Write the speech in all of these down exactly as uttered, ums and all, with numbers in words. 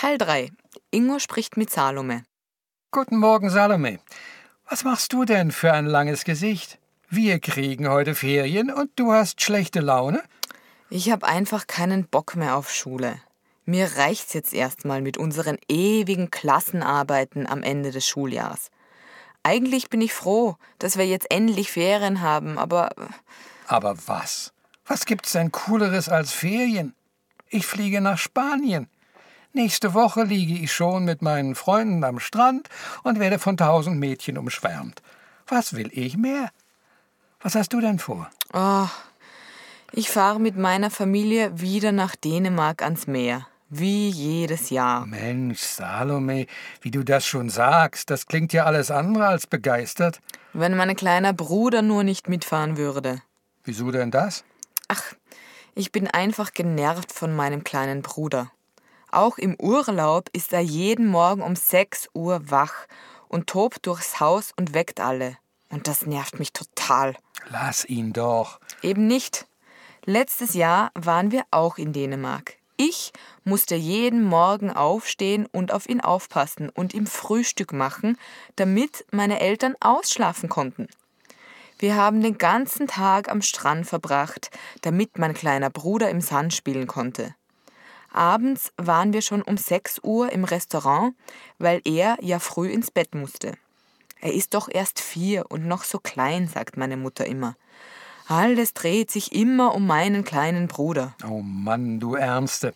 Teil drei. Ingo spricht mit Salome. Guten Morgen, Salome. Was machst du denn für ein langes Gesicht? Wir kriegen heute Ferien und du hast schlechte Laune? Ich habe einfach keinen Bock mehr auf Schule. Mir reicht's jetzt erstmal mit unseren ewigen Klassenarbeiten am Ende des Schuljahres. Eigentlich bin ich froh, dass wir jetzt endlich Ferien haben, aber... Aber was? Was gibt's denn Cooleres als Ferien? Ich fliege nach Spanien. Nächste Woche liege ich schon mit meinen Freunden am Strand und werde von tausend Mädchen umschwärmt. Was will ich mehr? Was hast du denn vor? Oh, ich fahre mit meiner Familie wieder nach Dänemark ans Meer. Wie jedes Jahr. Mensch, Salome, wie du das schon sagst, das klingt ja alles andere als begeistert. Wenn mein kleiner Bruder nur nicht mitfahren würde. Wieso denn das? Ach, ich bin einfach genervt von meinem kleinen Bruder. Auch im Urlaub ist er jeden Morgen um sechs Uhr wach und tobt durchs Haus und weckt alle. Und das nervt mich total. Lass ihn doch. Eben nicht. Letztes Jahr waren wir auch in Dänemark. Ich musste jeden Morgen aufstehen und auf ihn aufpassen und ihm Frühstück machen, damit meine Eltern ausschlafen konnten. Wir haben den ganzen Tag am Strand verbracht, damit mein kleiner Bruder im Sand spielen konnte. Abends waren wir schon um sechs Uhr im Restaurant, weil er ja früh ins Bett musste. Er ist doch erst vier und noch so klein, sagt meine Mutter immer. Alles dreht sich immer um meinen kleinen Bruder. Oh Mann, du Ärmste.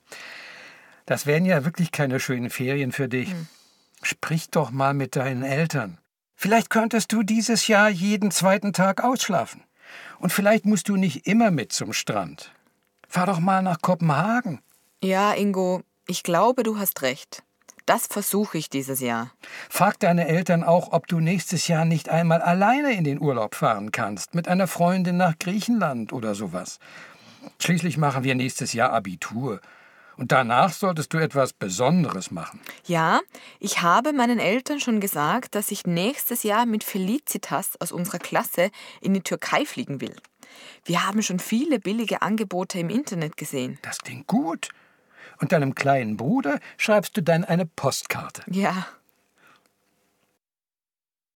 Das wären ja wirklich keine schönen Ferien für dich. Hm. Sprich doch mal mit deinen Eltern. Vielleicht könntest du dieses Jahr jeden zweiten Tag ausschlafen. Und vielleicht musst du nicht immer mit zum Strand. Fahr doch mal nach Kopenhagen. Ja, Ingo, ich glaube, du hast recht. Das versuche ich dieses Jahr. Frag deine Eltern auch, ob du nächstes Jahr nicht einmal alleine in den Urlaub fahren kannst, mit einer Freundin nach Griechenland oder sowas. Schließlich machen wir nächstes Jahr Abitur. Und danach solltest du etwas Besonderes machen. Ja, ich habe meinen Eltern schon gesagt, dass ich nächstes Jahr mit Felicitas aus unserer Klasse in die Türkei fliegen will. Wir haben schon viele billige Angebote im Internet gesehen. Das klingt gut. Und deinem kleinen Bruder schreibst du dann eine Postkarte. Ja.